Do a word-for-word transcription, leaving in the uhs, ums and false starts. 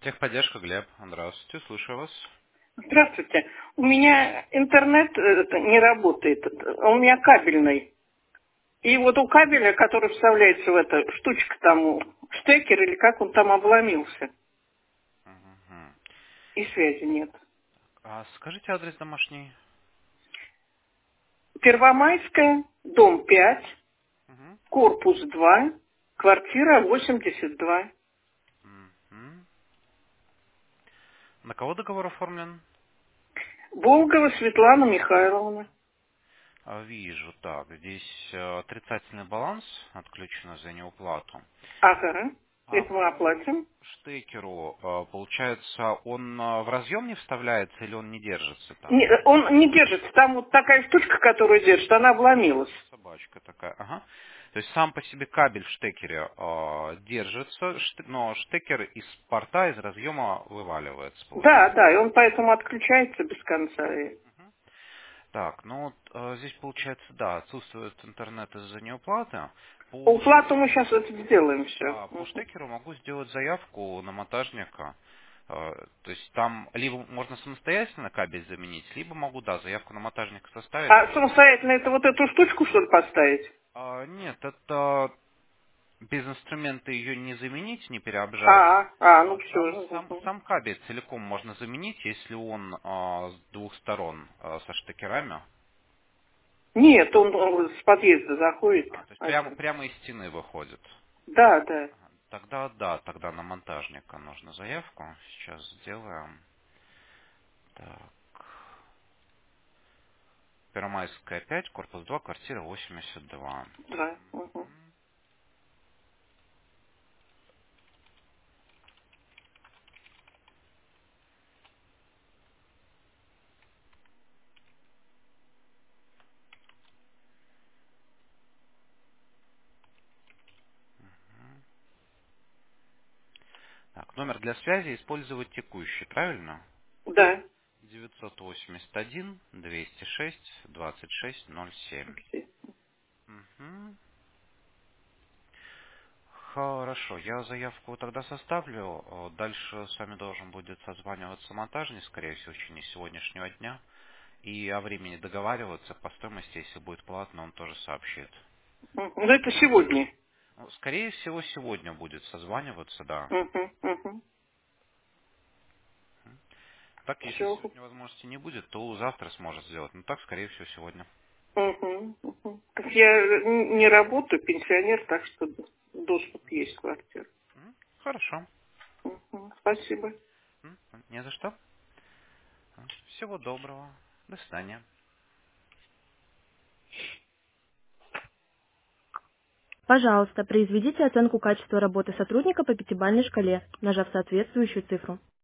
Техподдержка, Глеб. Здравствуйте, слушаю вас. Здравствуйте. У меня интернет э, это, не работает. а У меня кабельный. И вот у кабеля, который вставляется в это, штучка там, штекер или как он там обломился. Мгм. И связи нет. А скажите адрес домашний. Первомайская, дом пять, Мгм. корпус два, квартира восемьдесят два. Мгм. На кого договор оформлен? Волгова Светлана Михайловна. А, Вижу, так, здесь э, отрицательный баланс отключено за неуплату. Ага. А Это мы по оплатим. штекеру, э, получается, он э, в разъем не вставляется или он не держится там? Не- он не держится. Там вот такая штучка, которую держит, она обломилась. Собачка такая, ага. То есть сам по себе кабель в штекере э, держится, шт- но штекер из порта, из разъема вываливается, Да, получается. да, и он поэтому отключается без конца. И Так, ну вот э, здесь получается, да, отсутствует интернет из-за неуплаты. По По уплату мы штекеру, сейчас это сделаем все. да, по штекеру могу сделать заявку на монтажника. Э, То есть там либо можно самостоятельно кабель заменить, либо могу, да, заявку на монтажника составить. А самостоятельно это вот эту штучку, что ли, поставить? А, нет, это без инструмента ее не заменить, не переобжать. А, а, ну А Сам, сам, все. сам кабель целиком можно заменить, если он а, с двух сторон а, со штекерами. Нет, он, он с подъезда заходит. А, то есть прямо, Один. прямо из стены выходит. Да, да. Тогда да, тогда на монтажника нужно заявку. Сейчас сделаем. Так. Первомайская пять, корпус два, квартира восемьдесят два. Да. Угу. Так, номер для связи использовать текущий, правильно? Да. девятьсот восемьдесят один двести шесть двадцать шесть ноль семь. Мгм. Хорошо, я заявку тогда составлю. Э, Дальше с вами должен будет созваниваться монтажник, скорее всего, в течение сегодняшнего дня. И о времени договариваться по стоимости, если будет платно, он тоже сообщит. Мгм. Ну это сегодня. Ну, скорее всего, сегодня будет созваниваться, да. Угу. Угу. Так, если Все. сегодня возможности не будет, то завтра сможет сделать. Ну так, скорее всего, сегодня. Угу. Угу. Так я н- не работаю, пенсионер, так что доступ есть в квартиру. М, Хорошо. Угу. Спасибо. М, Не за что. Всего доброго. До свидания. Пожалуйста, произведите оценку качества работы сотрудника по пятибалльной шкале, нажав соответствующую цифру.